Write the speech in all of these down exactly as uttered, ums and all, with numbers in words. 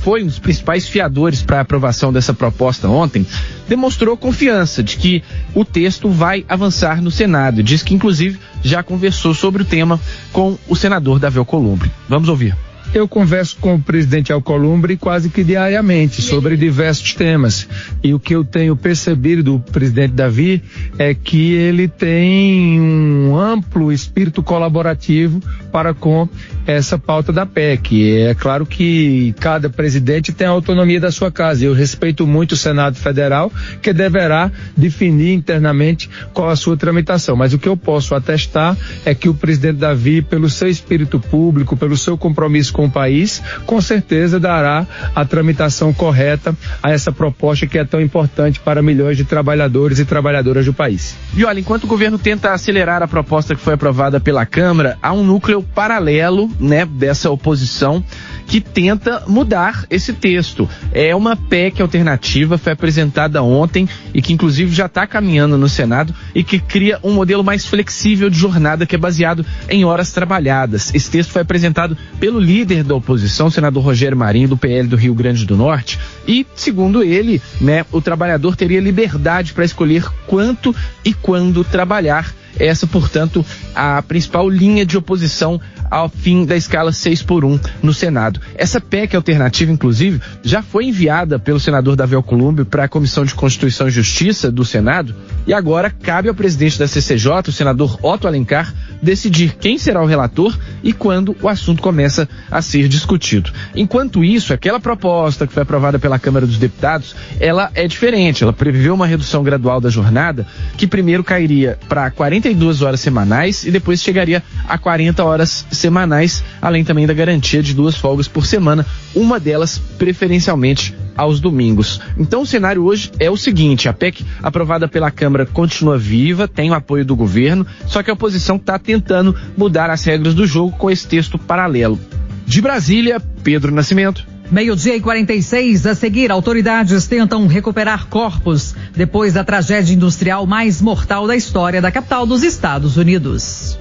foi um dos principais fiadores para a aprovação dessa proposta ontem, demonstrou confiança de que o texto vai avançar no Senado. Diz que, inclusive, já conversou sobre o tema com o senador Davi Alcolumbre. Vamos ouvir. Eu converso com o presidente Alcolumbre quase que diariamente sobre diversos temas, e o que eu tenho percebido do presidente Davi é que ele tem um amplo espírito colaborativo para com essa pauta da P E C. É claro que cada presidente tem a autonomia da sua casa, e eu respeito muito o Senado Federal, que deverá definir internamente qual a sua tramitação, mas o que eu posso atestar é que o presidente Davi, pelo seu espírito público, pelo seu compromisso com o país, com certeza dará a tramitação correta a essa proposta que é tão importante para milhões de trabalhadores e trabalhadoras do país. E olha, enquanto o governo tenta acelerar a proposta que foi aprovada pela Câmara, há um núcleo paralelo, né, dessa oposição que tenta mudar esse texto. É uma P E C alternativa, foi apresentada ontem e que inclusive já está caminhando no Senado e que cria um modelo mais flexível de jornada que é baseado em horas trabalhadas. Esse texto foi apresentado pelo líder da oposição, o senador Rogério Marinho, do P L do Rio Grande do Norte, e, segundo ele, né, o trabalhador teria liberdade para escolher quanto e quando trabalhar. Essa, portanto, a principal linha de oposição ao fim da escala seis por um no Senado. Essa P E C alternativa, inclusive, já foi enviada pelo senador Davi Alcolumbre para a Comissão de Constituição e Justiça do Senado e agora cabe ao presidente da C C J, o senador Otto Alencar, decidir quem será o relator e quando o assunto começa a ser discutido. Enquanto isso, aquela proposta que foi aprovada pela Câmara dos Deputados, ela é diferente. Ela prevê uma redução gradual da jornada que primeiro cairia para quarenta e duas horas semanais e depois chegaria a quarenta horas semanais, além também da garantia de duas folgas por semana, uma delas preferencialmente aos domingos. Então o cenário hoje é o seguinte: a P E C aprovada pela Câmara continua viva, tem o apoio do governo, só que a oposição está tentando mudar as regras do jogo com esse texto paralelo. De Brasília, Pedro Nascimento. Meio-dia e quarenta e seis, a seguir, autoridades tentam recuperar corpos depois da tragédia industrial mais mortal da história da capital dos Estados Unidos.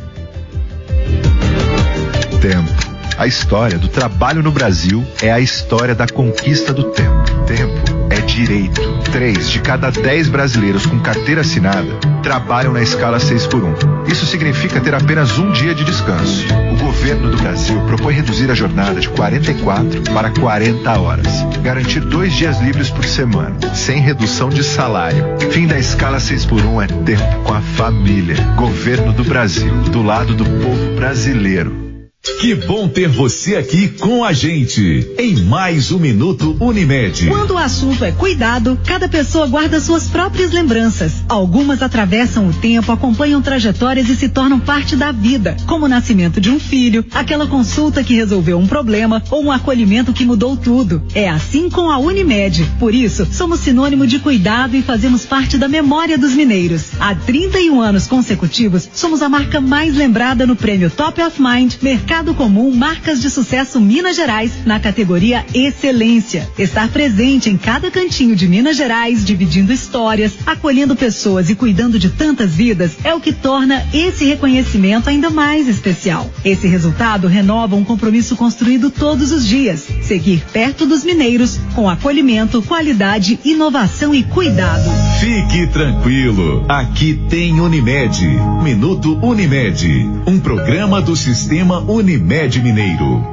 Tempo. A história do trabalho no Brasil é a história da conquista do tempo. Tempo é direito. Três de cada dez brasileiros com carteira assinada trabalham na escala seis por um. Isso significa ter apenas um dia de descanso. O governo do Brasil propõe reduzir a jornada de quarenta e quatro para quarenta horas. Garantir dois dias livres por semana, sem redução de salário. Fim da escala seis por um é tempo com a família. Governo do Brasil, do lado do povo brasileiro. Que bom ter você aqui com a gente em mais um Minuto Unimed. Quando o assunto é cuidado, cada pessoa guarda suas próprias lembranças. Algumas atravessam o tempo, acompanham trajetórias e se tornam parte da vida, como o nascimento de um filho, aquela consulta que resolveu um problema ou um acolhimento que mudou tudo. É assim com a Unimed. Por isso, somos sinônimo de cuidado e fazemos parte da memória dos mineiros. Há trinta e um anos consecutivos, somos a marca mais lembrada no prêmio Top of Mind Mercado Comum Marcas de Sucesso Minas Gerais na categoria Excelência. Estar presente em cada cantinho de Minas Gerais, dividindo histórias, acolhendo pessoas e cuidando de tantas vidas é o que torna esse reconhecimento ainda mais especial. Esse resultado renova um compromisso construído todos os dias. Seguir perto dos mineiros com acolhimento, qualidade, inovação e cuidado. Fique tranquilo, aqui tem Unimed. Minuto Unimed, um programa do Sistema Unimed Mineiro.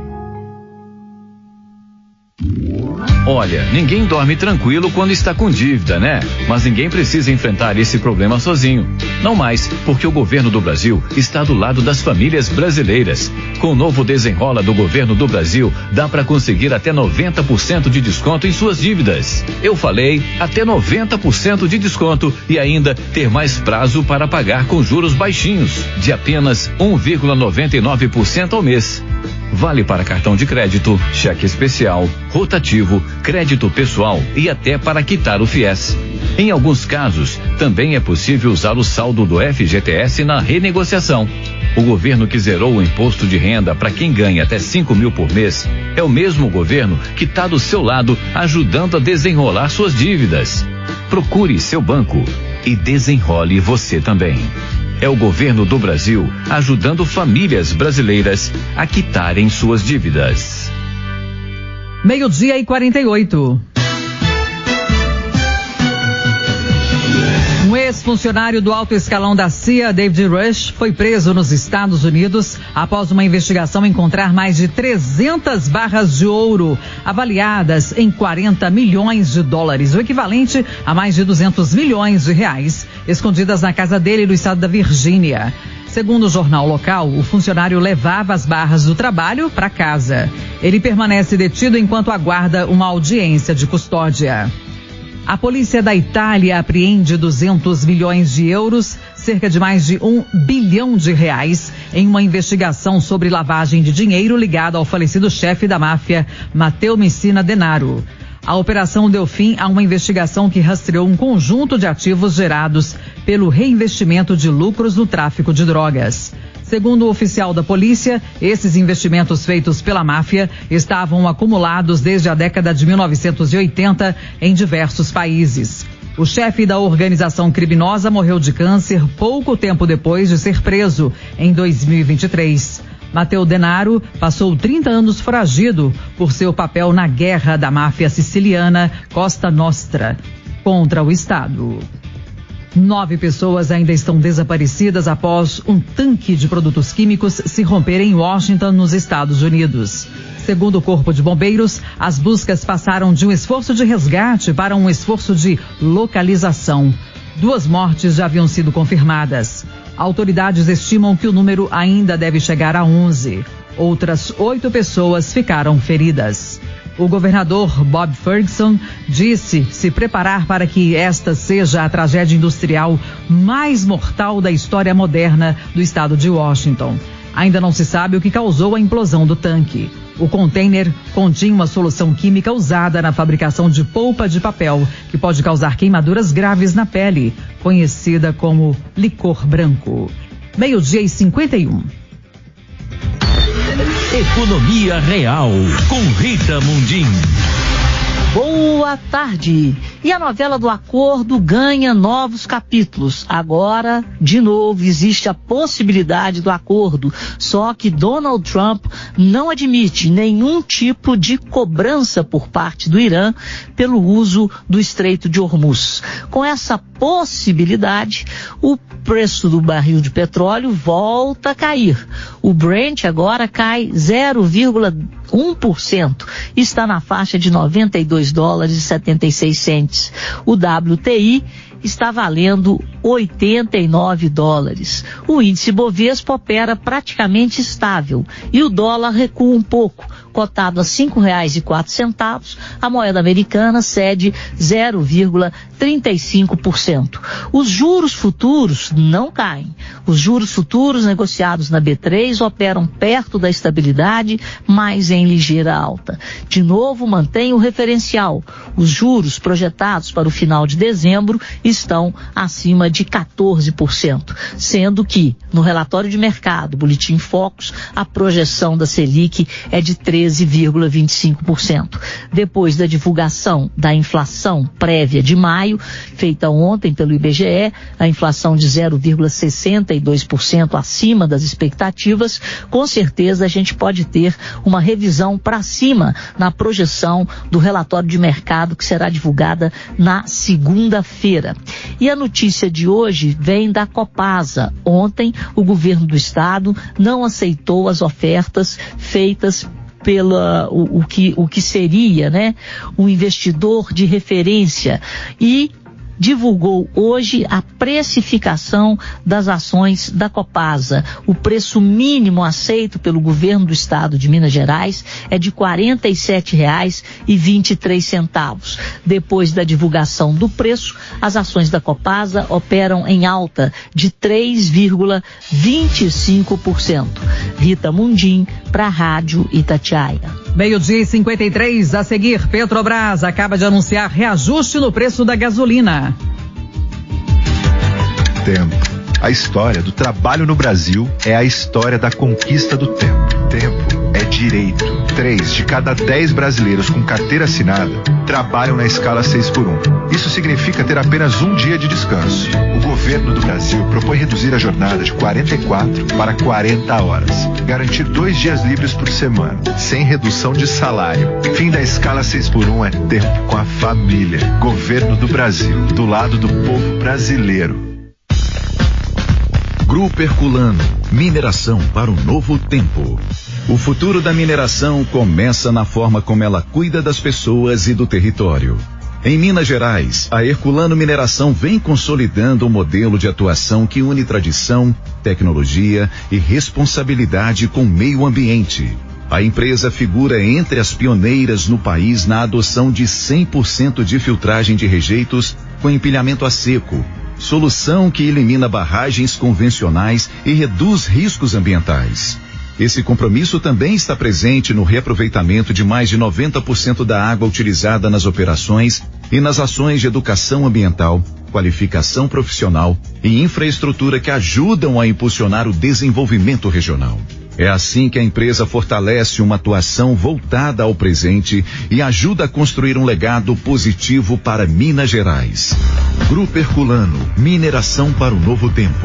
Olha, ninguém dorme tranquilo quando está com dívida, né? Mas ninguém precisa enfrentar esse problema sozinho. Não mais, porque o governo do Brasil está do lado das famílias brasileiras. Com o novo Desenrola do governo do Brasil, dá para conseguir até noventa por cento de desconto em suas dívidas. Eu falei, até noventa por cento de desconto e ainda ter mais prazo para pagar com juros baixinhos, de apenas um vírgula noventa e nove por cento ao mês. Vale para cartão de crédito, cheque especial, rotativo, crédito pessoal e até para quitar o fiéis. Em alguns casos, também é possível usar o saldo do F G T S na renegociação. O governo que zerou o imposto de renda para quem ganha até cinco mil por mês é o mesmo governo que está do seu lado ajudando a desenrolar suas dívidas. Procure seu banco e desenrole você também. É o governo do Brasil ajudando famílias brasileiras a quitarem suas dívidas. Meio-dia e quarenta e oito. Um ex-funcionário do alto escalão da C I A, David Rush, foi preso nos Estados Unidos após uma investigação encontrar mais de trezentas barras de ouro, avaliadas em quarenta milhões de dólares, o equivalente a mais de duzentos milhões de reais, escondidas na casa dele no estado da Virgínia. Segundo o jornal local, o funcionário levava as barras do trabalho para casa. Ele permanece detido enquanto aguarda uma audiência de custódia. A polícia da Itália apreende duzentos milhões de euros, cerca de mais de um bilhão de reais, em uma investigação sobre lavagem de dinheiro ligada ao falecido chefe da máfia, Matteo Messina Denaro. A operação deu fim a uma investigação que rastreou um conjunto de ativos gerados pelo reinvestimento de lucros no tráfico de drogas. Segundo o oficial da polícia, esses investimentos feitos pela máfia estavam acumulados desde a década de mil novecentos e oitenta em diversos países. O chefe da organização criminosa morreu de câncer pouco tempo depois de ser preso, em dois mil e vinte e três. Matteo Denaro passou trinta anos foragido por seu papel na guerra da máfia siciliana Costa Nostra contra o Estado. Nove pessoas ainda estão desaparecidas após um tanque de produtos químicos se romper em Washington, nos Estados Unidos. Segundo o Corpo de Bombeiros, as buscas passaram de um esforço de resgate para um esforço de localização. Duas mortes já haviam sido confirmadas. Autoridades estimam que o número ainda deve chegar a onze. Outras oito pessoas ficaram feridas. O governador Bob Ferguson disse se preparar para que esta seja a tragédia industrial mais mortal da história moderna do estado de Washington. Ainda não se sabe o que causou a implosão do tanque. O container continha uma solução química usada na fabricação de polpa de papel, que pode causar queimaduras graves na pele, conhecida como licor branco. Meio-dia e cinquenta e um. Economia Real, com Rita Mundim. Boa tarde. E a novela do acordo ganha novos capítulos. Agora, de novo, existe a possibilidade do acordo. Só que Donald Trump não admite nenhum tipo de cobrança por parte do Irã pelo uso do Estreito de Hormuz. Com essa possibilidade, o preço do barril de petróleo volta a cair. O Brent agora cai zero vírgula um por cento. Está na faixa de noventa e dois dólares e setenta e seis centavos. O W T I está valendo oitenta e nove dólares. O índice Bovespa opera praticamente estável e o dólar recua um pouco, cotado a cinco reais e quatro centavos. A moeda americana cede zero vírgula trinta e cinco por cento. Os juros futuros não caem. Os juros futuros negociados na B três operam perto da estabilidade, mas em ligeira alta. De novo, mantém o referencial. Os juros projetados para o final de dezembro estão acima de quatorze por cento, sendo que, no relatório de mercado, Boletim Focus, a projeção da Selic é de treze vírgula vinte e cinco por cento. Depois da divulgação da inflação prévia de maio, feita ontem pelo I B G E, a inflação de zero vírgula sessenta e dois por cento acima das expectativas, com certeza a gente pode ter uma revisão para cima na projeção do relatório de mercado que será divulgada na segunda-feira. E a notícia de hoje vem da Copasa. Ontem, o governo do estado não aceitou as ofertas feitas pela o, o que o que seria, né, um investidor de referência e divulgou hoje a precificação das ações da Copasa. O preço mínimo aceito pelo governo do estado de Minas Gerais é de quarenta e sete reais e vinte e três centavos. Depois da divulgação do preço, as ações da Copasa operam em alta de três vírgula vinte e cinco por cento. Rita Mundim, para a Rádio Itatiaia. Meio-dia e cinquenta e três, a seguir, Petrobras acaba de anunciar reajuste no preço da gasolina. Tempo. A história do trabalho no Brasil é a história da conquista do tempo. Tempo é direito. Três de cada dez brasileiros com carteira assinada trabalham na escala seis por um. Isso significa ter apenas um dia de descanso. O governo do Brasil propõe reduzir a jornada de quarenta e quatro para quarenta horas. Garantir dois dias livres por semana, sem redução de salário. Fim da escala seis por um é tempo com a família. Governo do Brasil, do lado do povo brasileiro. Grupo Herculano, mineração para o novo tempo. O futuro da mineração começa na forma como ela cuida das pessoas e do território. Em Minas Gerais, a Herculano Mineração vem consolidando um modelo de atuação que une tradição, tecnologia e responsabilidade com o meio ambiente. A empresa figura entre as pioneiras no país na adoção de cem por cento de filtragem de rejeitos com empilhamento a seco, solução que elimina barragens convencionais e reduz riscos ambientais. Esse compromisso também está presente no reaproveitamento de mais de noventa por cento da água utilizada nas operações e nas ações de educação ambiental, qualificação profissional e infraestrutura que ajudam a impulsionar o desenvolvimento regional. É assim que a empresa fortalece uma atuação voltada ao presente e ajuda a construir um legado positivo para Minas Gerais. Grupo Herculano, mineração para o novo tempo.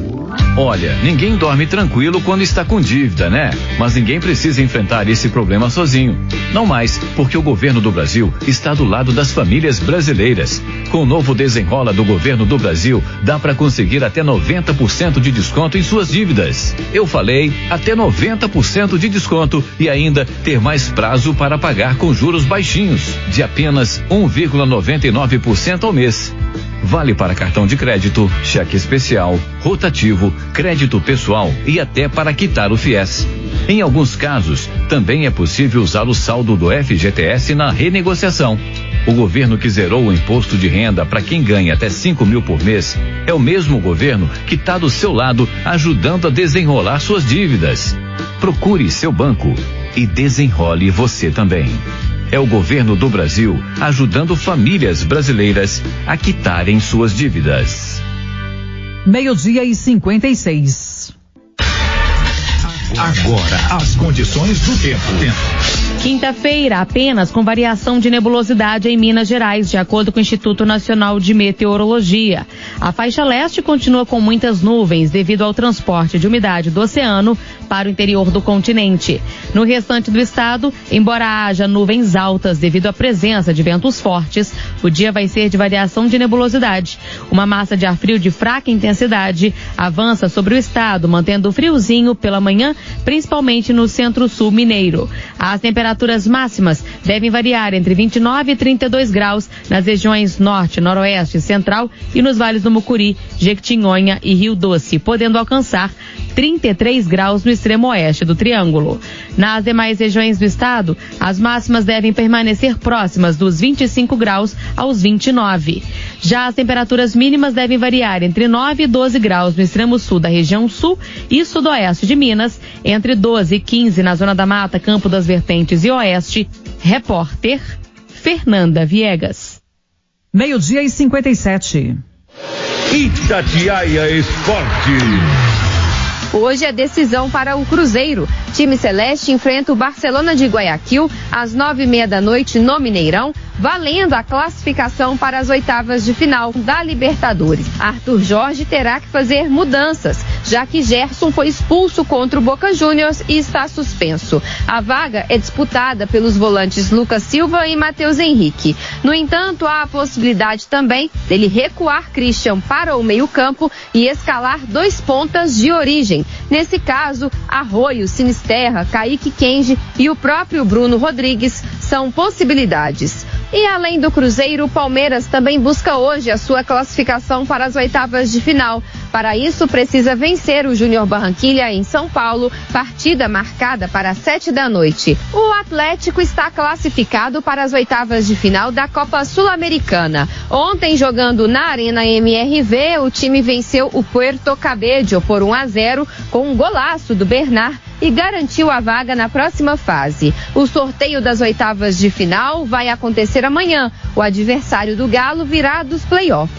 Olha, ninguém dorme tranquilo quando está com dívida, né? Mas ninguém precisa enfrentar esse problema sozinho. Não mais, porque o governo do Brasil está do lado das famílias brasileiras. Com o novo Desenrola do governo do Brasil, dá para conseguir até noventa por cento de desconto em suas dívidas. Eu falei, até noventa por cento de desconto e ainda ter mais prazo para pagar com juros baixinhos, de apenas um vírgula noventa e nove por cento ao mês. Vale para cartão de crédito, cheque especial, rotativo, crédito pessoal e até para quitar o fiéis. Em alguns casos, também é possível usar o saldo do F G T S na renegociação. O governo que zerou o imposto de renda para quem ganha até cinco mil por mês é o mesmo governo que está do seu lado ajudando a desenrolar suas dívidas. Procure seu banco e desenrole você também. É o governo do Brasil ajudando famílias brasileiras a quitarem suas dívidas. Meio-dia e cinquenta e seis. Agora, as condições do tempo. Quinta-feira, apenas com variação de nebulosidade em Minas Gerais, de acordo com o Instituto Nacional de Meteorologia. A faixa leste continua com muitas nuvens devido ao transporte de umidade do oceano para o interior do continente. No restante do estado, embora haja nuvens altas devido à presença de ventos fortes, o dia vai ser de variação de nebulosidade. Uma massa de ar frio de fraca intensidade avança sobre o estado, mantendo o friozinho pela manhã, principalmente no centro-sul mineiro. As temperaturas máximas devem variar entre vinte e nove e trinta e dois graus nas regiões norte, noroeste, central e nos vales do Mucuri, Jequitinhonha e Rio Doce, podendo alcançar trinta e três graus no extremo oeste do Triângulo. Nas demais regiões do estado, as máximas devem permanecer próximas dos vinte e cinco graus aos vinte e nove. Já as temperaturas mínimas devem variar entre nove e doze graus no extremo sul da região sul e sudoeste de Minas, entre doze e quinze na Zona da Mata, Campo das Vertentes e Oeste. Repórter Fernanda Viegas. Meio-dia e cinquenta e sete. Itatiaia Esporte. Hoje é decisão para o Cruzeiro. Time celeste enfrenta o Barcelona de Guayaquil às nove e meia da noite no Mineirão, valendo a classificação para as oitavas de final da Libertadores. Arthur Jorge terá que fazer mudanças, já que Gerson foi expulso contra o Boca Juniors e está suspenso. A vaga é disputada pelos volantes Lucas Silva e Matheus Henrique. No entanto, há a possibilidade também dele recuar Christian para o meio-campo e escalar dois pontas de origem. Nesse caso, Arroio, Sinisterra, Kaique Kenji e o próprio Bruno Rodrigues são possibilidades. E além do Cruzeiro, o Palmeiras também busca hoje a sua classificação para as oitavas de final. Para isso, precisa vencer o Júnior Barranquilla em São Paulo, partida marcada para sete da noite. O Atlético está classificado para as oitavas de final da Copa Sul-Americana. Ontem, jogando na Arena M R V, o time venceu o Puerto Cabello por um a zero com um golaço do Bernard e garantiu a vaga na próxima fase. O sorteio das oitavas de final vai acontecer amanhã. O adversário do Galo virá dos playoffs.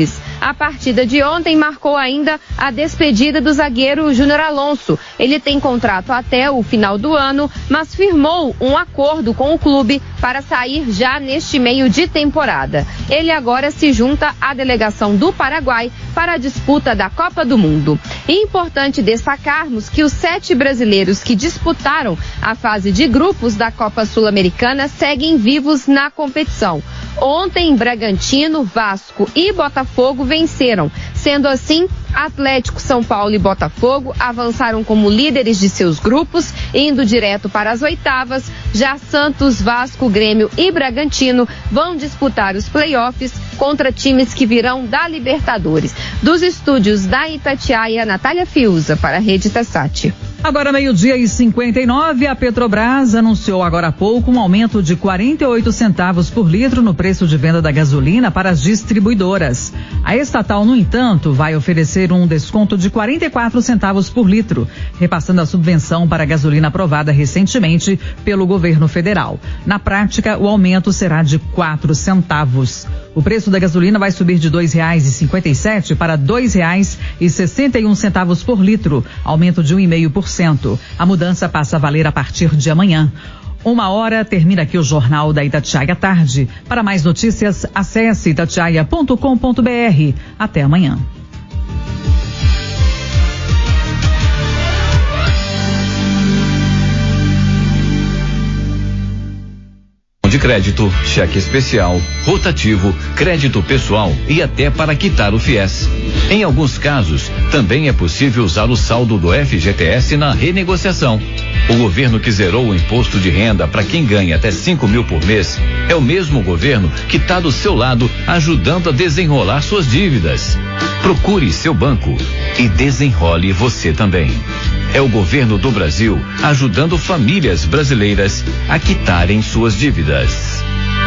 A partida de ontem marcou ainda a despedida do zagueiro Júnior Alonso. Ele tem contrato até o final do ano, mas firmou um acordo com o clube para sair já neste meio de temporada. Ele agora se junta à delegação do Paraguai para a disputa da Copa do Mundo. E importante destacarmos que os sete brasileiros que disputaram a fase de grupos da Copa Sul-Americana seguem vivos na competição. Ontem, Bragantino, Vasco e Botafogo venceram. Sendo assim, Atlético, São Paulo e Botafogo avançaram como líderes de seus grupos, indo direto para as oitavas. Já Santos, Vasco, Grêmio e Bragantino vão disputar os playoffs contra times que virão da Libertadores. Dos estúdios da Itatiaia, Natália Fiuza, para a Rede Tessat. Agora meio-dia e cinquenta e nove, a Petrobras anunciou agora há pouco um aumento de quarenta e oito centavos por litro no preço de venda da gasolina para as distribuidoras. A estatal, no entanto, vai oferecer um desconto de quarenta e quatro centavos por litro, repassando a subvenção para a gasolina aprovada recentemente pelo governo federal. Na prática, o aumento será de quatro centavos. O preço da gasolina vai subir de dois reais e cinquenta e sete centavos para dois reais e sessenta e um centavos por litro, aumento de um vírgula cinco por cento. A mudança passa a valer a partir de amanhã. Uma hora, termina aqui o Jornal da Itatiaia à tarde. Para mais notícias, acesse itatiaia ponto com ponto br. Até amanhã. De crédito, cheque especial, rotativo, crédito pessoal e até para quitar o fiéis. Em alguns casos, também é possível usar o saldo do F G T S na renegociação. O governo que zerou o imposto de renda para quem ganha até cinco mil por mês é o mesmo governo que está do seu lado ajudando a desenrolar suas dívidas. Procure seu banco e desenrole você também. É o governo do Brasil ajudando famílias brasileiras a quitarem suas dívidas.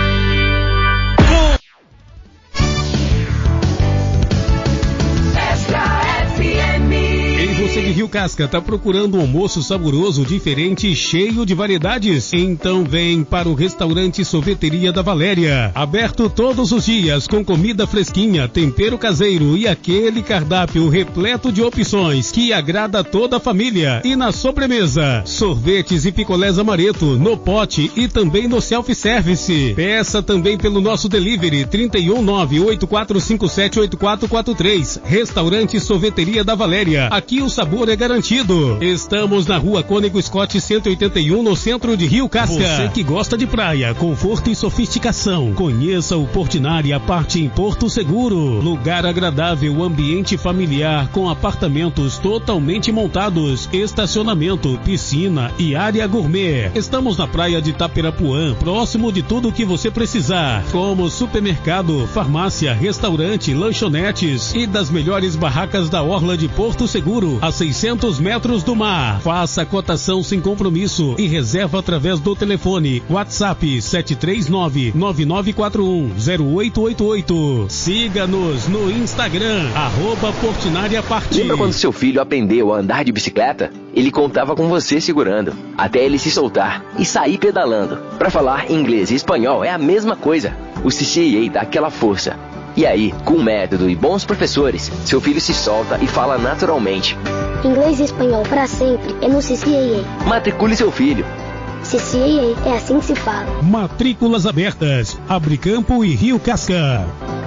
Você de Rio Casca tá procurando um almoço saboroso, diferente e cheio de variedades? Então vem para o restaurante Sorveteria da Valéria. Aberto todos os dias com comida fresquinha, tempero caseiro e aquele cardápio repleto de opções que agrada toda a família. E na sobremesa, sorvetes e picolés amareto no pote e também no self-service. Peça também pelo nosso delivery trinta e um, nove oito quatro cinco sete oito quatro quatro três. Restaurante Sorveteria da Valéria. Aqui o sabor é garantido. Estamos na rua Cônego Scott cento e oitenta e um, no centro de Rio Casca. Você que gosta de praia, conforto e sofisticação, conheça o Portinari Parte em Porto Seguro. Lugar agradável, ambiente familiar com apartamentos totalmente montados, estacionamento, piscina e área gourmet. Estamos na praia de Itapirapuã, próximo de tudo o que você precisar, como supermercado, farmácia, restaurante, lanchonetes e das melhores barracas da orla de Porto Seguro, a seiscentos metros do mar. Faça a cotação sem compromisso e reserva através do telefone WhatsApp sete três nove, nove nove quatro um, zero oito oito oito. Siga-nos no Instagram, arroba Portinari Parte. Lembra quando seu filho aprendeu a andar de bicicleta? Ele contava com você segurando, até ele se soltar e sair pedalando. Para falar inglês e espanhol é a mesma coisa. O C C A dá aquela força. E aí, com método e bons professores, seu filho se solta e fala naturalmente. Inglês e espanhol para sempre é no C C A A. Matricule seu filho. C C A A é assim que se fala. Matrículas abertas. Abre Campo e Rio Casca.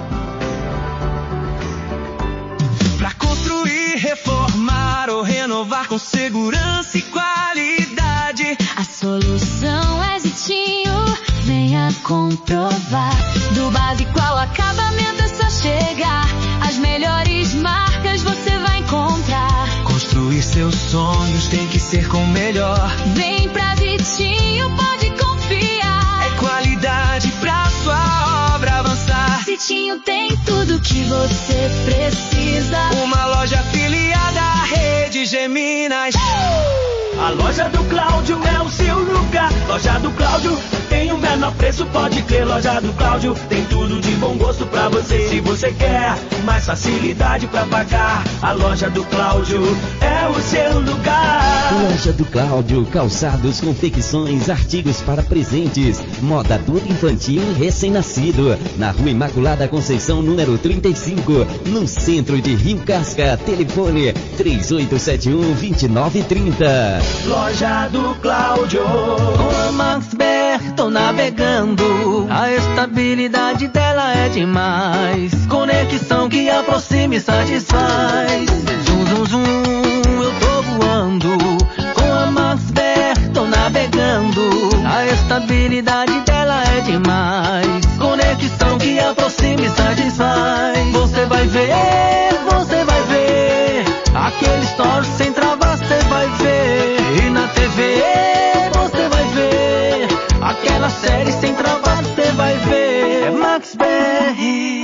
Pra construir, reformar ou renovar com segurança e qualidade, a solução é Zitinho. Venha comprovar. Do básico ao acabamento é só chegar. As melhores marcas você vai encontrar. Construir seus sonhos tem que ser com o melhor. Vem pra Zitinho, pode confiar. É qualidade pra sua obra avançar. Zitinho tem tudo que você precisa. Uma loja afiliada à Rede Geminas. Uh! A loja do Cláudio é o seu lugar. Loja do Cláudio tem o menor preço, pode crer. Loja do Cláudio tem tudo de bom gosto pra você. Se você quer mais facilidade pra pagar, a loja do Cláudio é o seu lugar. Loja do Cláudio, calçados, confecções, artigos para presentes, moda adulto, infantil e recém-nascido. Na Rua Imaculada Conceição, número trinta e cinco, no centro de Rio Casca. Telefone três oito sete um, dois nove três zero. Loja do Cláudio. Com a Maxbert tô navegando, a estabilidade dela é demais. Conexão que aproxima e satisfaz. Zum, zum, zum, eu tô voando. Com a Maxbert tô navegando, a estabilidade dela é demais. Conexão que aproxima e satisfaz. Você vai ver, você vai ver, aquele story sem travar você vai ver. E na T V você vai ver, aquela série sem travar você vai ver. É Maxbert.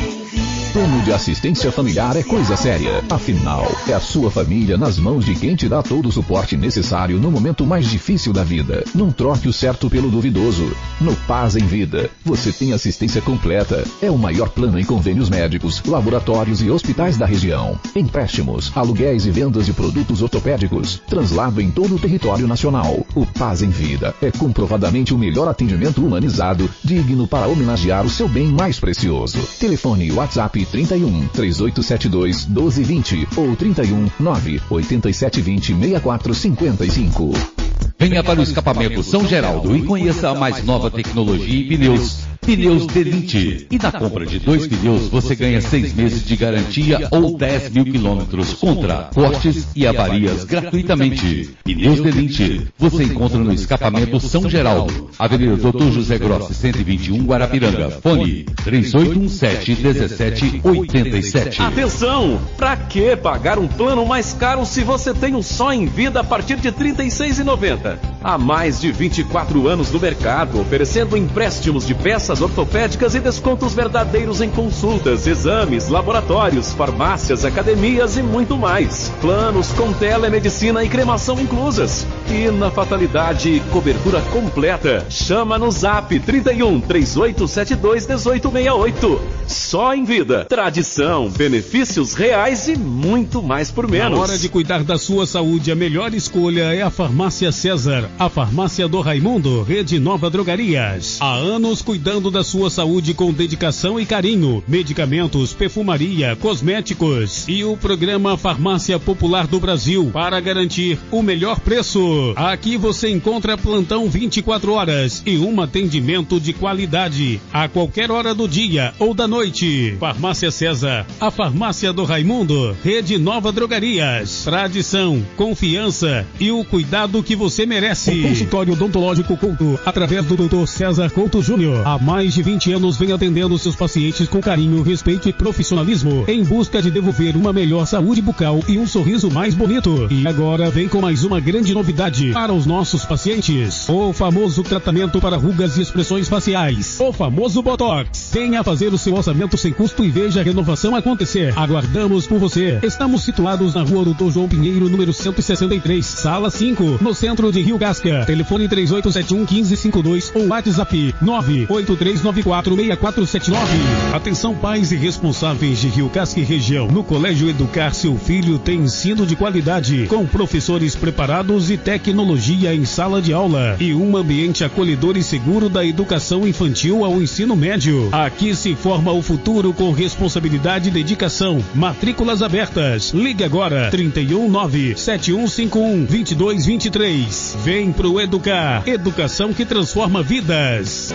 Plano de assistência familiar é coisa séria. Afinal, é a sua família nas mãos de quem te dá todo o suporte necessário no momento mais difícil da vida. Não troque o certo pelo duvidoso. No Paz em Vida, você tem assistência completa. É o maior plano em convênios médicos, laboratórios e hospitais da região. Empréstimos, aluguéis e vendas de produtos ortopédicos. Translado em todo o território nacional. O Paz em Vida é comprovadamente o melhor atendimento humanizado, digno para homenagear o seu bem mais precioso. Telefone WhatsApp trinta e um, três oito sete dois, um dois dois zero ou trinta e um, nove oito sete dois zero, seis quatro cinco cinco. Venha para o Escapamento São Geraldo e conheça a mais nova tecnologia em pneus. Pneus D vinte. E na compra de dois pneus você ganha seis meses de garantia ou dez mil quilômetros contra cortes e avarias gratuitamente. Pneus D vinte. Você encontra no Escapamento São Geraldo, Avenida Doutor José Grossi, cento e vinte e um, Guarapiranga. Fone três oito um sete, um sete oito sete. Atenção! Pra que pagar um plano mais caro se você tem um só em vida a partir de trinta e seis reais e noventa centavos? Há mais de vinte e quatro anos no mercado, oferecendo empréstimos de peças ortopédicas e descontos verdadeiros em consultas, exames, laboratórios, farmácias, academias e muito mais. Planos com telemedicina e cremação inclusas. E na fatalidade, cobertura completa. Chama no Zap trinta e um, três oito sete dois, um oito seis oito. Só em vida. Tradição, benefícios reais e muito mais por menos. Na hora de cuidar da sua saúde, a melhor escolha é a Farmácia César. A farmácia do Raimundo, Rede Nova Drogarias. Há anos cuidando da sua saúde com dedicação e carinho. Medicamentos, perfumaria, cosméticos e o programa Farmácia Popular do Brasil para garantir o melhor preço. Aqui você encontra plantão vinte e quatro horas e um atendimento de qualidade a qualquer hora do dia ou da noite. Farmácia César, a farmácia do Raimundo, Rede Nova Drogarias. Tradição, confiança e o cuidado que você merece. O consultório odontológico Couto, através do doutor César Couto Júnior, há mais de vinte anos vem atendendo seus pacientes com carinho, respeito e profissionalismo, em busca de devolver uma melhor saúde bucal e um sorriso mais bonito. E agora vem com mais uma grande novidade para os nossos pacientes: o famoso tratamento para rugas e expressões faciais, o famoso Botox. Venha fazer o seu orçamento sem custo e veja a renovação acontecer. Aguardamos por você. Estamos situados na rua doutor João Pinheiro, número cento e sessenta e três, sala cinco, no centro de Rio Casca. Telefone três oito sete um, um cinco cinco dois ou WhatsApp nove oito três nove quatro, seis quatro sete nove. Atenção, pais e responsáveis de Rio Casca e região. No Colégio Educar, seu filho tem ensino de qualidade, com professores preparados e tecnologia em sala de aula e um ambiente acolhedor e seguro da educação infantil ao ensino médio. Aqui se forma o futuro com responsabilidade e dedicação. Matrículas abertas. Ligue agora trinta e um, nove sete um cinco um, dois dois dois três. Vem pro Educar. Educação que transforma vidas.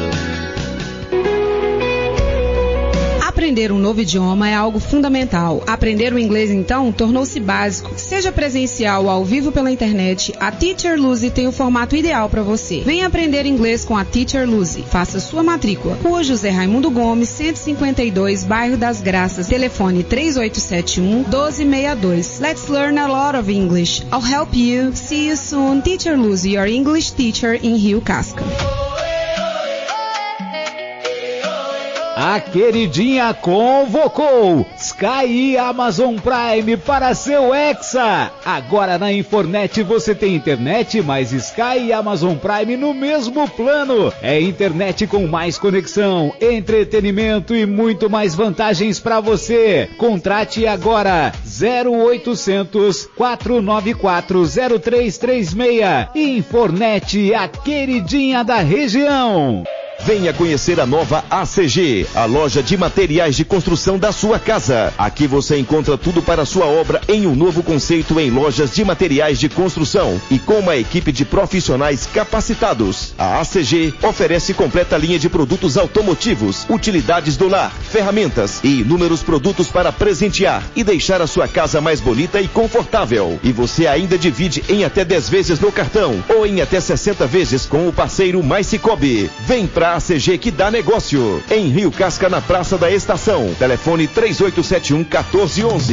Aprender um novo idioma é algo fundamental. Aprender o inglês, então, tornou-se básico. Seja presencial ou ao vivo pela internet, a Teacher Lucy tem o formato ideal para você. Venha aprender inglês com a Teacher Lucy. Faça sua matrícula. Rua José Raimundo Gomes, cento e cinquenta e dois, Bairro das Graças. Telefone três oito sete um, um dois seis dois. Let's learn a lot of English. I'll help you. See you soon. Teacher Lucy, your English teacher in Rio Casca. A queridinha convocou Sky e Amazon Prime para seu Hexa. Agora na Infornet você tem internet mais Sky e Amazon Prime no mesmo plano. É internet com mais conexão, entretenimento e muito mais vantagens para você. Contrate agora zero oitocentos, quatrocentos e noventa e quatro, zero três três seis. Infornet, a queridinha da região. Venha conhecer a nova A C G, a loja de materiais de construção da sua casa. Aqui você encontra tudo para a sua obra em um novo conceito em lojas de materiais de construção e com uma equipe de profissionais capacitados. A A C G oferece completa linha de produtos automotivos, utilidades do lar, ferramentas e inúmeros produtos para presentear e deixar a sua casa mais bonita e confortável. E você ainda divide em até dez vezes no cartão ou em até sessenta vezes com o parceiro Mais Cicobi. Vem pra A C G que dá negócio. Em Rio Casca, na Praça da Estação. Telefone três oito sete um, um quatro um um.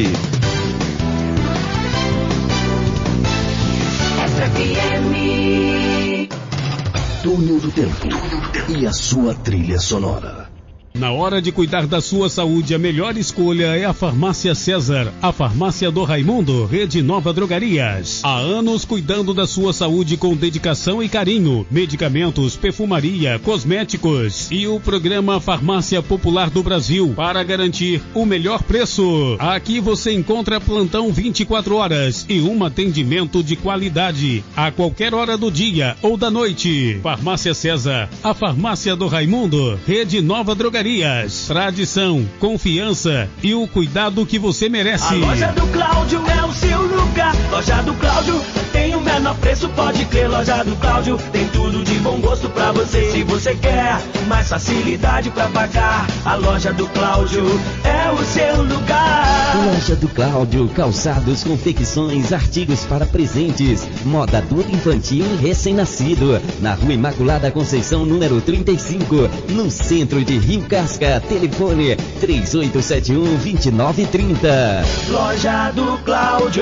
Túnel do Tempo e a sua trilha sonora. Na hora de cuidar da sua saúde, a melhor escolha é a Farmácia César, a farmácia do Raimundo, Rede Nova Drogarias. Há anos cuidando da sua saúde com dedicação e carinho. Medicamentos, perfumaria, cosméticos e o programa Farmácia Popular do Brasil para garantir o melhor preço. Aqui você encontra plantão vinte e quatro horas e um atendimento de qualidade a qualquer hora do dia ou da noite. Farmácia César, a farmácia do Raimundo, Rede Nova Drogarias. Tradição, confiança e o cuidado que você merece. A loja do Cláudio é o seu lugar. Loja do Cláudio tem o menor preço, pode crer. Loja do Cláudio tem tudo de bom gosto pra você. Se você quer mais facilidade pra pagar, a loja do Cláudio é o seu lugar. Loja do Cláudio, calçados, confecções, artigos para presentes, moda adulto, infantil e recém-nascido. Na Rua Imaculada Conceição, número trinta e cinco, no centro de Rio Casca. Telefone três oito sete um, dois nove três zero. Loja do Cláudio.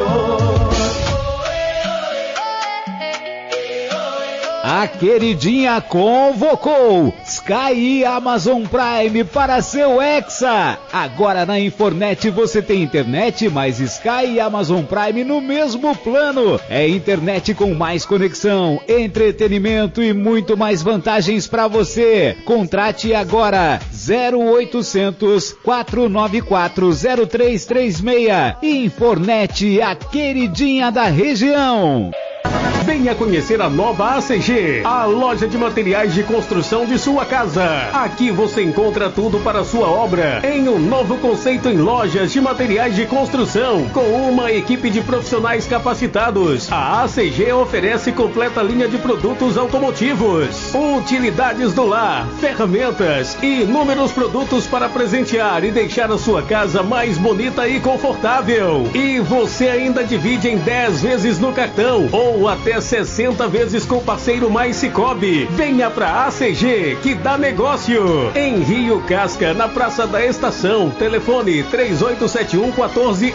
A queridinha convocou Sky e Amazon Prime para seu Hexa. Agora na Infornet você tem internet mais Sky e Amazon Prime no mesmo plano. É internet com mais conexão, entretenimento e muito mais vantagens para você. Contrate agora zero oitocentos, quatrocentos e noventa e quatro, zero três três seis. Infornet, a queridinha da região. Venha conhecer a nova A C G, a loja de materiais de construção de sua casa. Aqui você encontra tudo para a sua obra em um novo conceito em lojas de materiais de construção com uma equipe de profissionais capacitados. A A C G oferece completa linha de produtos automotivos, utilidades do lar, ferramentas e inúmeros produtos para presentear e deixar a sua casa mais bonita e confortável. E você ainda divide em dez vezes no cartão ou até sessenta vezes com o parceiro Mais Cicobi. Venha pra A C G que dá negócio. Em Rio Casca, na Praça da Estação. Telefone três oito sete um, um quatro um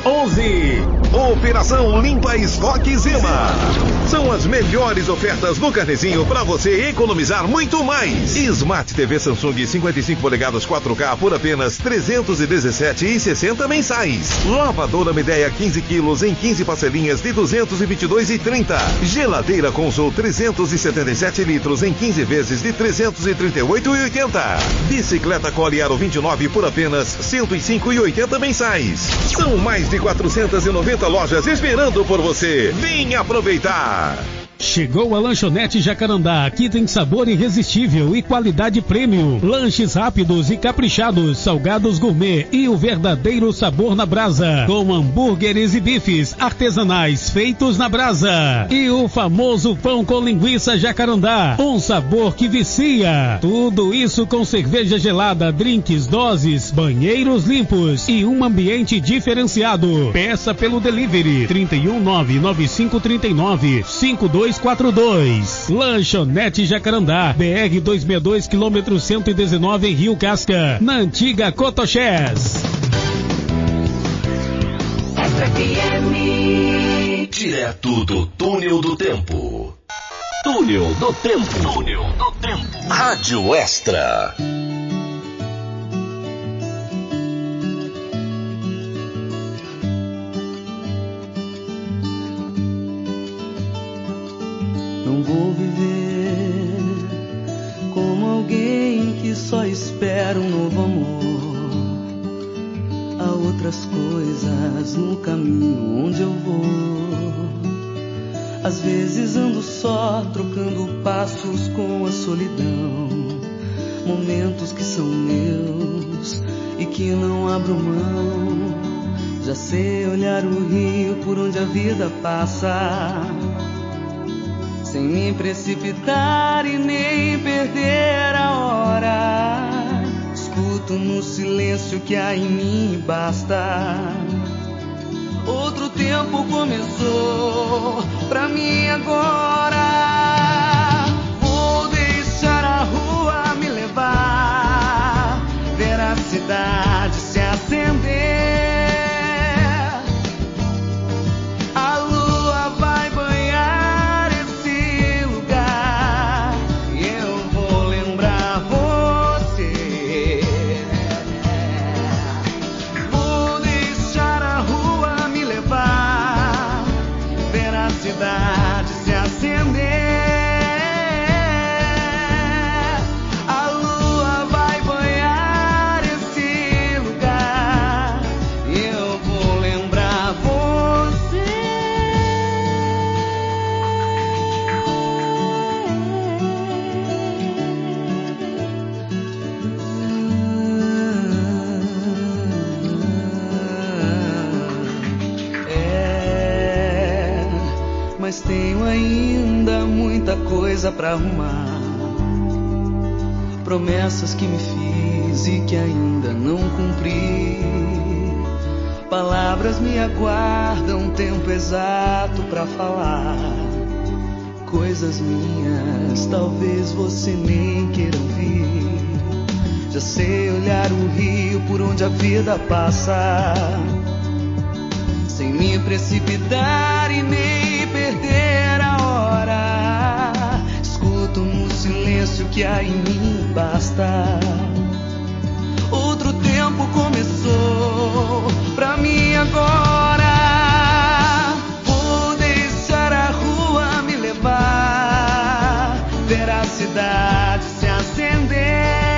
um. Operação Limpa Estoque Zema. São as melhores ofertas no carnezinho para você economizar muito mais. Smart T V Samsung cinquenta e cinco polegadas quatro K por apenas trezentos e dezessete reais e sessenta centavos mensais. Lavadora Midea quinze quilos em quinze parcelinhas de duzentos e vinte e dois reais e trinta centavos. Geladeira Consul trezentos e setenta e sete litros em quinze vezes de trezentos e trinta e oito reais e oitenta centavos. Bicicleta Cole Aro vinte e nove por apenas cento e cinco reais e oitenta centavos mensais. São mais de quatrocentas e noventa lojas esperando por você. Vem aproveitar! Chegou a Lanchonete Jacarandá. Aqui tem sabor irresistível e qualidade premium. Lanches rápidos e caprichados, salgados gourmet e o verdadeiro sabor na brasa. Com hambúrgueres e bifes artesanais feitos na brasa. E o famoso pão com linguiça Jacarandá. Um sabor que vicia. Tudo isso com cerveja gelada, drinks, doses, banheiros limpos e um ambiente diferenciado. Peça pelo delivery trinta e um, nove nove cinco trinta e nove, cinco dois quatro dois. Lanchonete Jacarandá, B R duzentos e sessenta e dois, quilômetro cento e dezenove em Rio Casca, na antiga Cotoxés. Direto do Túnel do Tempo. Túnel do Tempo. Túnel do Tempo. Rádio Extra. quero um novo amor. Há outras coisas no caminho onde eu vou. Às vezes ando só, trocando passos com a solidão. Momentos que são meus e que não abro mão. Já sei olhar o rio por onde a vida passa, sem me precipitar e nem perder a hora. Escuto no silêncio que há em mim e basta. Outro tempo começou pra mim agora. Vou deixar a rua me levar, ver a cidade se acender. A lua vai banhar esse lugar e eu vou lembrar você. Vou deixar a rua me levar, ver a cidade se acender. A lua vai banhar esse lugar e eu vou lembrar você. É, mas tenho ainda muita coisa pra arrumar. Promessas que me fiz e que ainda não cumpri. Palavras me aguardam tempo exato pra falar. Coisas minhas, talvez você nem queira ouvir. Já sei olhar o rio por onde a vida passa, sem me precipitar e nem perder a hora. Escuto no silêncio que há em mim basta. Outro tempo começou pra mim agora. Vou deixar a rua me levar, ver a cidade se acender.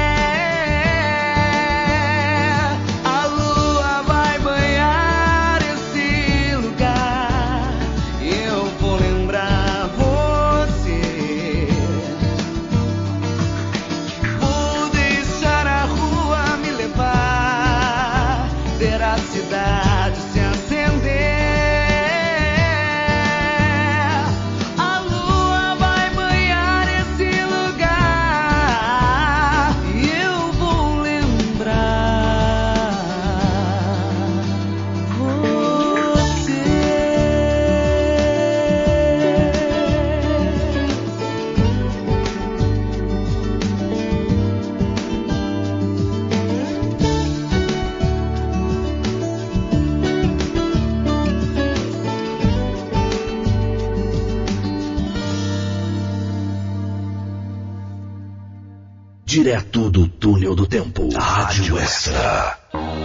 A lua vai banhar esse lugar e eu vou lembrar você. Vou deixar a rua me levar, ver a cidade se acender. A lua vai banhar esse lugar e eu vou lembrar você. Direto do Túnel do Tempo. Rádio Extra.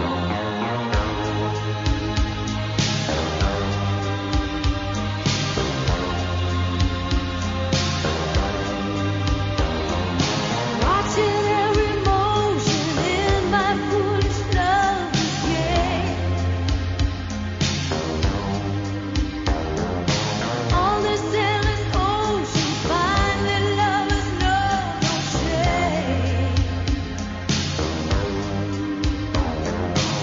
Watching every motion in my foolish lover's game. On this endless ocean, finally lovers know no shame.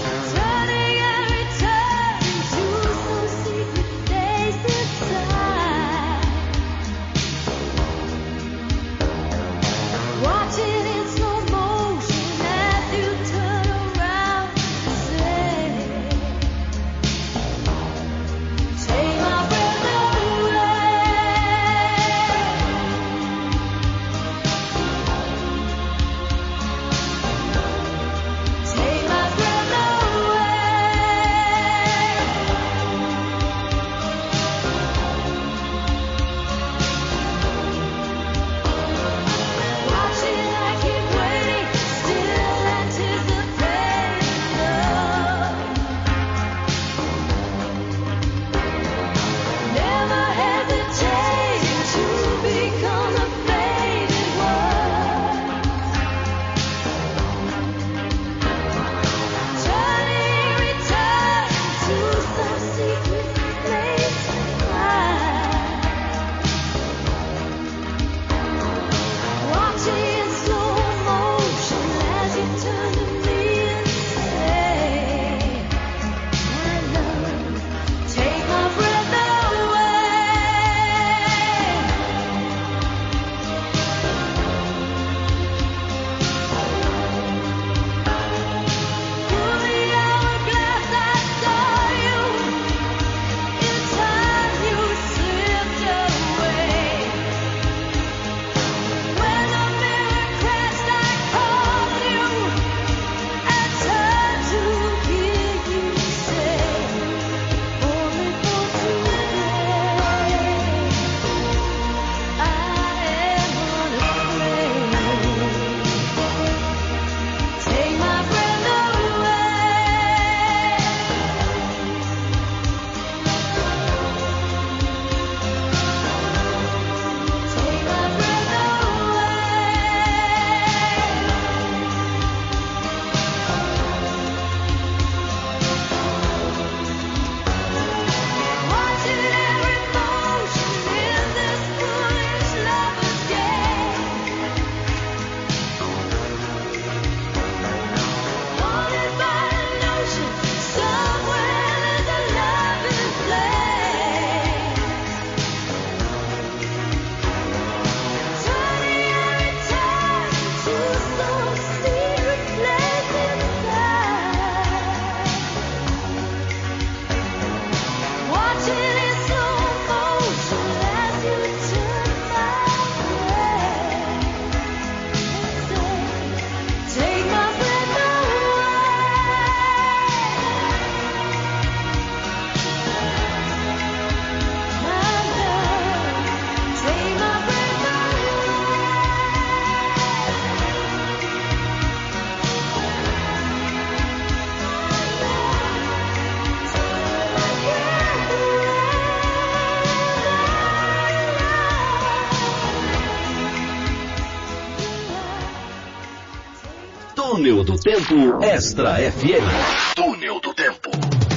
Túnel do Tempo Extra F M. Túnel do Tempo.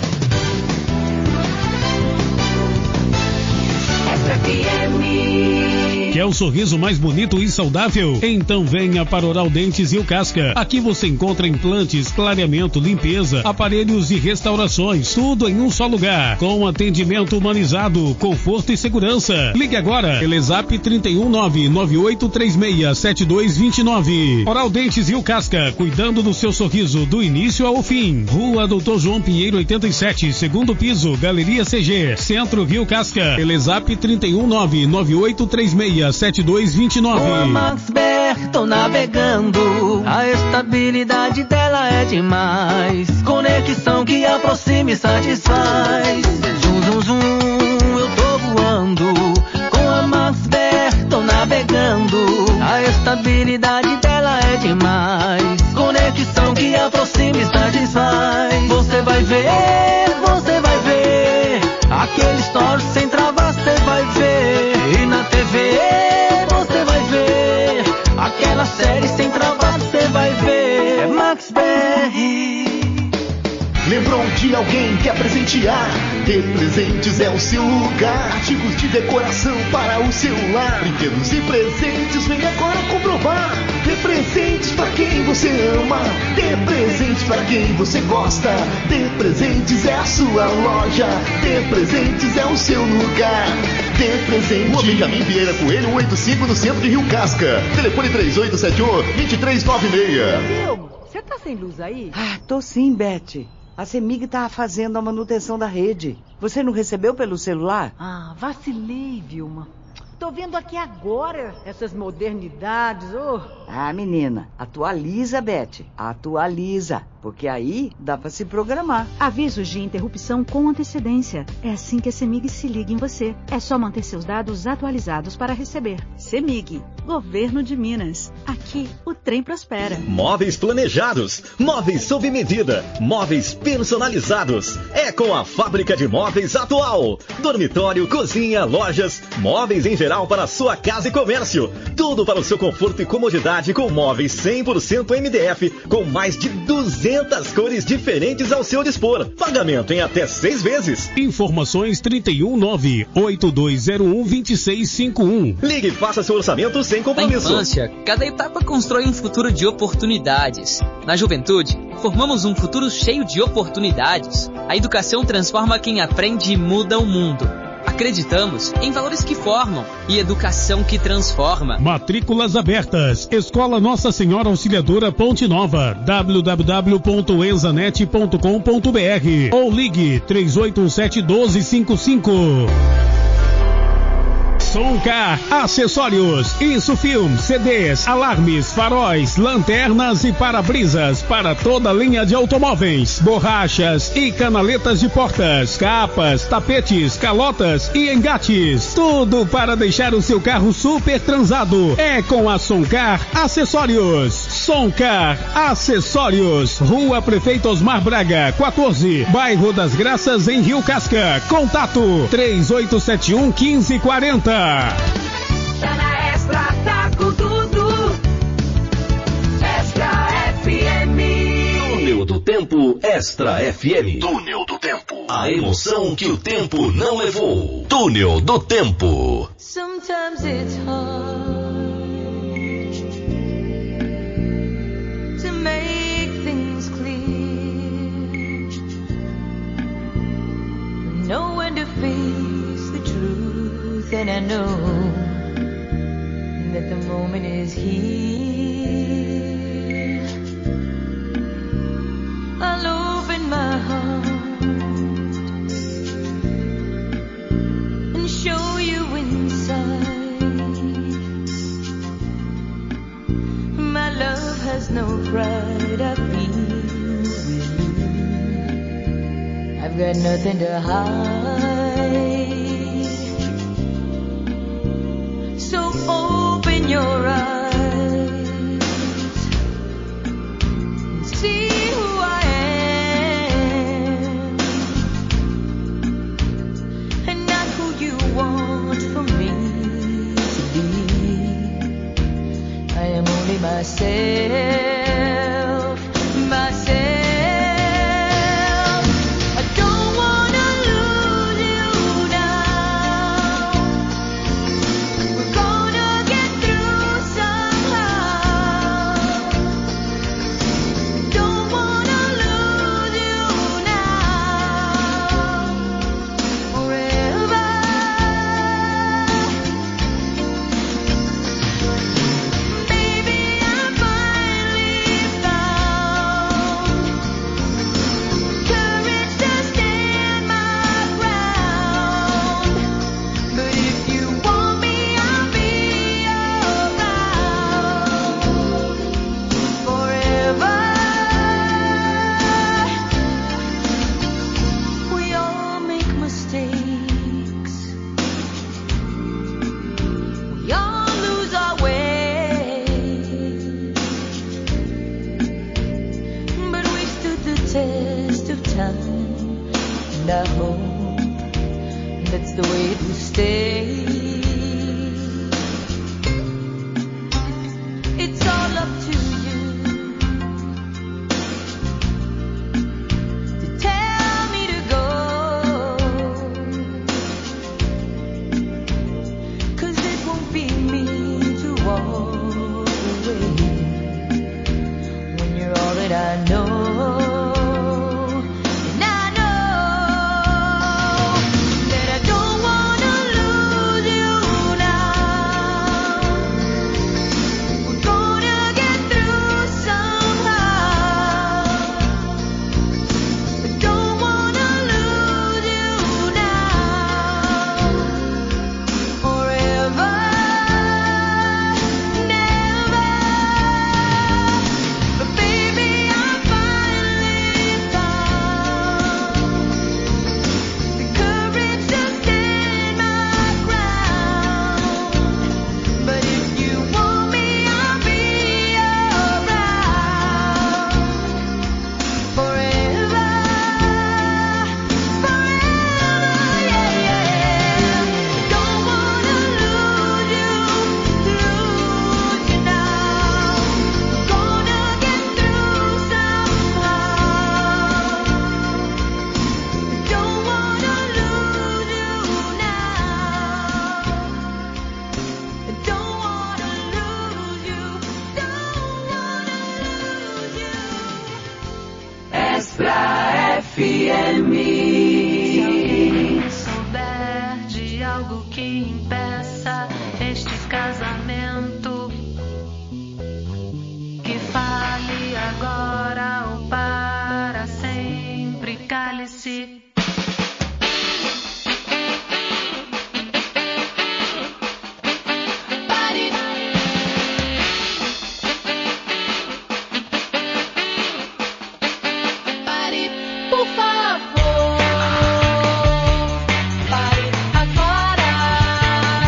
Extra F M. Quer o sorriso mais bonito e saudável? Então venha para Oral Dentes e o Casca. Aqui você encontra implantes, clareamento, limpeza, aparelhos e restaurações. Tudo em um só lugar. Com atendimento humanizado, conforto e segurança. Ligue agora. Telezap trinta e um nove nove oito três seis sete dois dois nove. Oral Dentes e o Casca. Cuidando do seu sorriso do início ao fim. Rua Doutor João Pinheiro oitenta e sete, segundo piso, Galeria C G, Centro Rio Casca. Telezap trinta e um nove nove oito três seis sete dois dois nove. Com a Maxbert tô navegando, a estabilidade dela é demais. Conexão que aproxima e satisfaz. Zum, zum, zum, eu tô voando. Com a Maxbert tô navegando, a estabilidade dela é demais. Conexão que aproxima e satisfaz. Você vai ver, você vai ver aquele story sem travar, você vai ver. E na T V você vai ver aquela série sem travar, você vai ver. É Maxbert. Lembrou de alguém que quer presentear? Ter Presentes é o seu lugar. Artigos de decoração para o celular, brinquedos e presentes, vem agora comprovar. Ter Presentes para quem você ama, ter presentes para quem você gosta. Ter Presentes é a sua loja, ter Presentes é o seu lugar. Ter Presente. Rua Benjamin Vieira Coelho cento e oitenta e cinco, no centro de Rio Casca. Telefone três oito sete um, dois três nove seis. Vilma, você tá sem luz aí? Ah, tô sim, Beth. A CEMIG tá fazendo a manutenção da rede. Você não recebeu pelo celular? Ah, vacilei, Vilma. Tô vendo aqui agora essas modernidades. Oh. Ah, menina, atualiza, Beth. Atualiza. Porque aí dá pra se programar. Avisos de interrupção com antecedência. É assim que a CEMIG se liga em você. É só manter seus dados atualizados para receber. CEMIG, Governo de Minas. Aqui o trem prospera. Móveis planejados, móveis sob medida, móveis personalizados. É com a Fábrica de Móveis Atual. Dormitório, cozinha, lojas, móveis em geral para sua casa e comércio. Tudo para o seu conforto e comodidade com móveis cem por cento M D F, com mais de duzentas cores diferentes ao seu dispor. Pagamento em até seis vezes. Informações trinta e um nove oito dois zero um dois seis cinco um. Ligue e faça seu orçamento sem compromisso. Na infância, cada etapa constrói um futuro de oportunidades. Na juventude, formamos um futuro cheio de oportunidades. A educação transforma quem aprende e muda o mundo. Acreditamos em valores que formam e educação que transforma. Matrículas abertas. Escola Nossa Senhora Auxiliadora Ponte Nova. w w w ponto enzanet ponto com ponto b r ou ligue três oito um sete um dois cinco cinco. Soncar Acessórios, Insufilm, C Ds, alarmes, faróis, lanternas e para-brisas para toda a linha de automóveis, borrachas e canaletas de portas, capas, tapetes, calotas e engates. Tudo para deixar o seu carro super transado. É com a Soncar Acessórios. Soncar Acessórios, Rua Prefeito Osmar Braga, quatorze, Bairro das Graças, em Rio Casca. Contato três oito sete um, um cinco quatro zero. Tá na Extra, tá com tudo. Extra F M. Túnel do Tempo Extra F M. Túnel do Tempo. A emoção que o tempo não levou. Túnel do Tempo. Sometimes it's hard to make things clear. Know when to face the truth. And I know that the moment is here. I'll open my heart and show you inside. My love has no pride. I feel I've got nothing to hide. So open your eyes and see who I am, and not who you want for me to be. I am only myself. and I hope that's the way to stay. It's all up to you to tell me to go, 'cause it won't be me to walk away when you're all that I know. F M. Se alguém souber de algo que impeça este casamento, que fale agora ou para sempre, cale-se. Por favor, pare agora.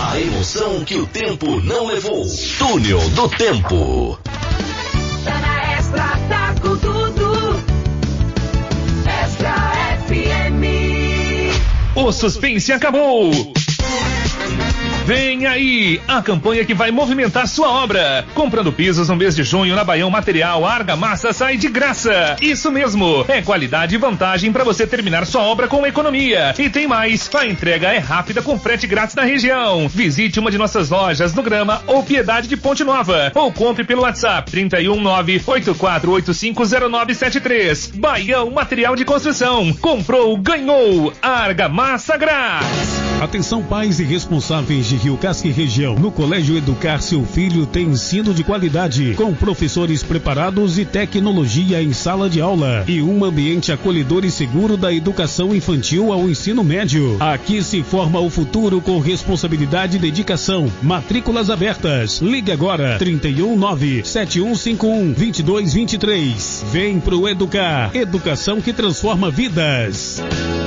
A emoção que o tempo não levou. Túnel do Tempo. Tá na Extra, tá com tudo. Extra F M. O suspense acabou. Vem aí, a campanha que vai movimentar sua obra. Comprando pisos no mês de junho na Baião Material, a argamassa sai de graça. Isso mesmo, é qualidade e vantagem para você terminar sua obra com economia. E tem mais, a entrega é rápida com frete grátis na região. Visite uma de nossas lojas no Grama ou Piedade de Ponte Nova. Ou compre pelo WhatsApp trinta e um nove oito quatro oito cinco zero nove sete três. Baião Material de Construção. Comprou, ganhou. Argamassa grátis. Atenção pais e responsáveis de Rio Casca e região. No Colégio Educar seu filho tem ensino de qualidade, com professores preparados e tecnologia em sala de aula e um ambiente acolhedor e seguro da educação infantil ao ensino médio. Aqui se forma o futuro com responsabilidade e dedicação. Matrículas abertas. Ligue agora trinta e um nove sete um cinco um dois dois dois três. Vem pro Educar. Educação que transforma vidas.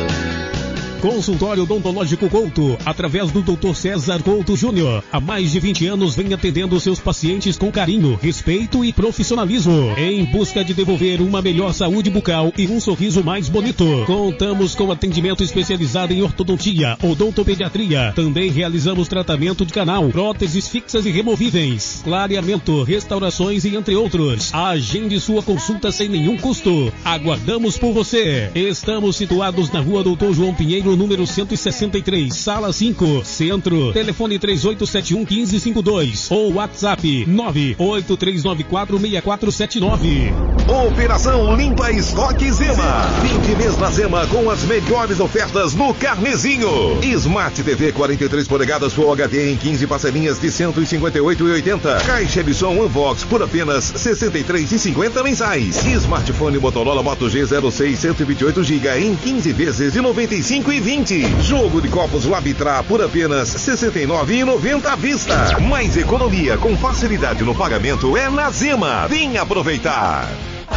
Consultório Odontológico Couto, através do doutor César Couto Júnior. Há mais de vinte anos vem atendendo seus pacientes com carinho, respeito e profissionalismo, em busca de devolver uma melhor saúde bucal e um sorriso mais bonito. Contamos com atendimento especializado em ortodontia, odontopediatria. Também realizamos tratamento de canal, próteses fixas e removíveis, clareamento, restaurações e entre outros. Agende sua consulta sem nenhum custo. Aguardamos por você. Estamos situados na rua Doutor João Pinheiro, número cento e sessenta e três, sala cinco, Centro. Telefone três oito sete um um cinco cinco dois ou WhatsApp nove oito três nove quatro seis quatro sete nove. Operação Limpa Estoque Zema. vinte meses na Zema com as melhores ofertas no Carnezinho. Smart T V quarenta e três polegadas Full H D em quinze parcelinhas de cento e cinquenta e oito reais e oitenta centavos. Caixa de som Unbox por apenas sessenta e três reais e cinquenta mensais. Smartphone Motorola Moto G zero seis cento e vinte e oito gigabytes em quinze vezes de noventa e cinco reais e vinte centavos. Jogo de copos Labitra por apenas sessenta e nove reais e noventa centavos à vista. Mais economia com facilidade no pagamento é na Zema. Vem aproveitar.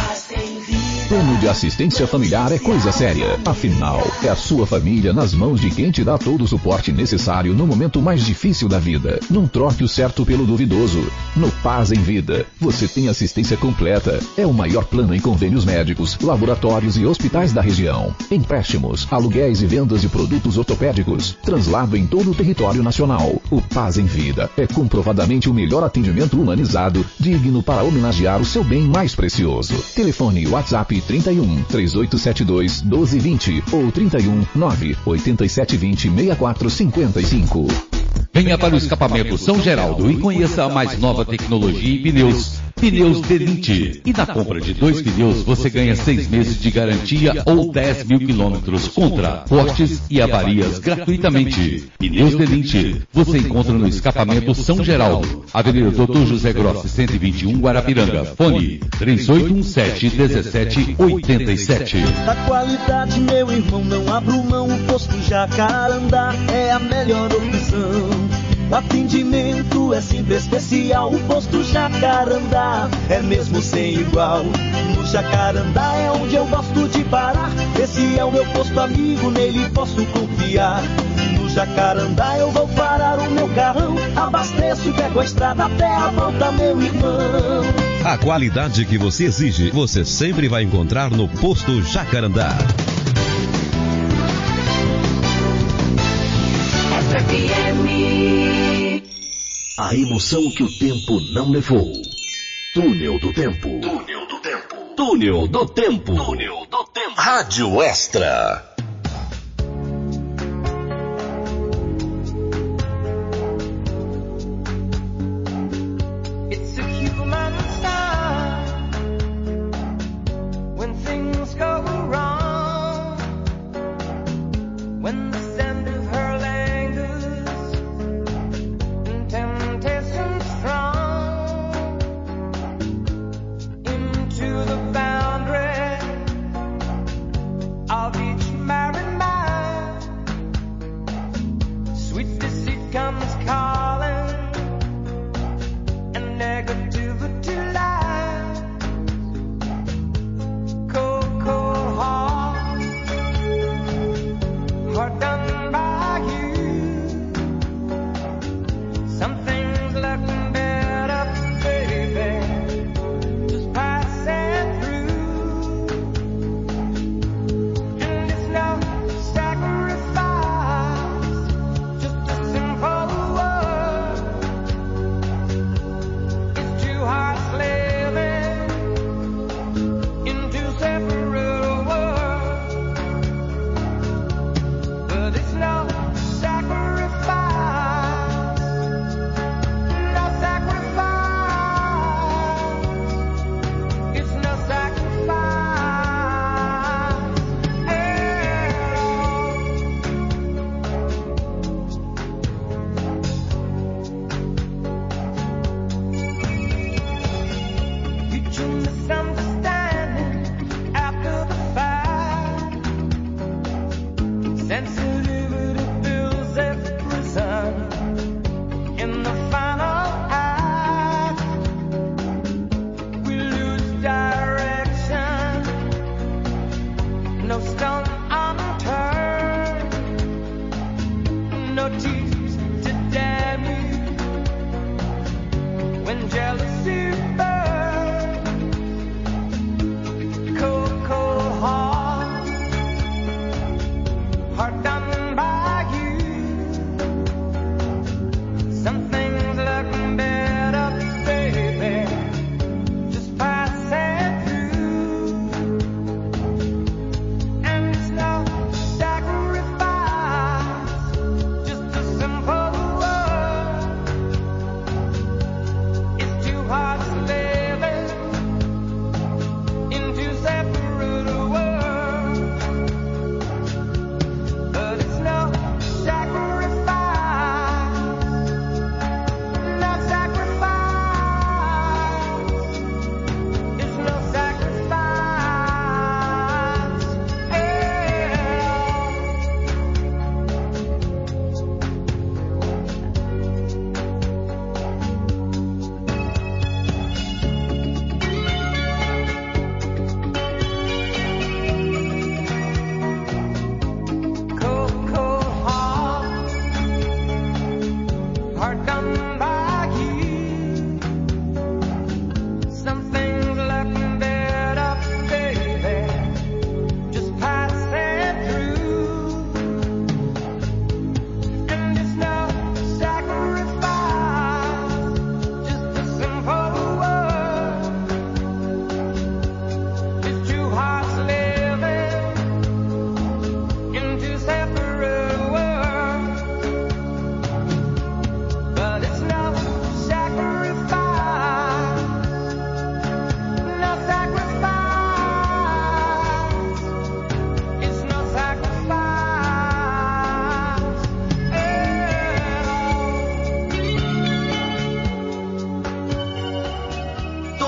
Plano de assistência familiar é coisa séria. Afinal, é a sua família nas mãos de quem te dá todo o suporte necessário no momento mais difícil da vida. Não troque o certo pelo duvidoso. No Paz em Vida, você tem assistência completa. É o maior plano em convênios médicos, laboratórios e hospitais da região. Empréstimos, aluguéis e vendas de produtos ortopédicos. Translado em todo o território nacional. O Paz em Vida é comprovadamente o melhor atendimento humanizado, digno para homenagear o seu bem mais precioso. Telefone WhatsApp trinta e um, três oito sete dois, um dois dois zero ou trinta e um, nove oito sete dois zero, seis quatro cinco cinco. Venha para o escapamento São Geraldo e conheça a mais nova tecnologia em pneus. Pneus Delinte. E na compra de dois pneus você ganha seis meses de garantia ou dez mil quilômetros contra cortes e avarias gratuitamente. Pneus Delinte. Você encontra no escapamento São Geraldo, Avenida doutor José Grossi, cento e vinte e um, Guarapiranga. Fone três oito um sete, um sete oito sete. Da qualidade, meu irmão, não abro mão. O posto Jacarandá é a melhor opção. O atendimento é simples, especial. O posto Jacarandá é mesmo sem igual. No Jacarandá é onde eu gosto de parar. Esse é o meu posto amigo, nele posso confiar. No Jacarandá eu vou parar o meu carrão. Abasteço e pego a estrada até a volta, meu irmão. A qualidade que você exige, você sempre vai encontrar no posto Jacarandá. A emoção que o tempo não levou. Túnel do Tempo. Túnel do Tempo. Túnel do Tempo. Túnel do Tempo. Rádio Extra. It's a human sign when things go wrong, when the scent of her lingers and temptation strong into the boundary of each married man. Sweet deceit comes calling and negativity lies. Cold, cold heart, heart done by you.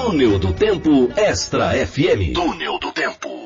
Túnel do Tempo Extra F M. Túnel do Tempo.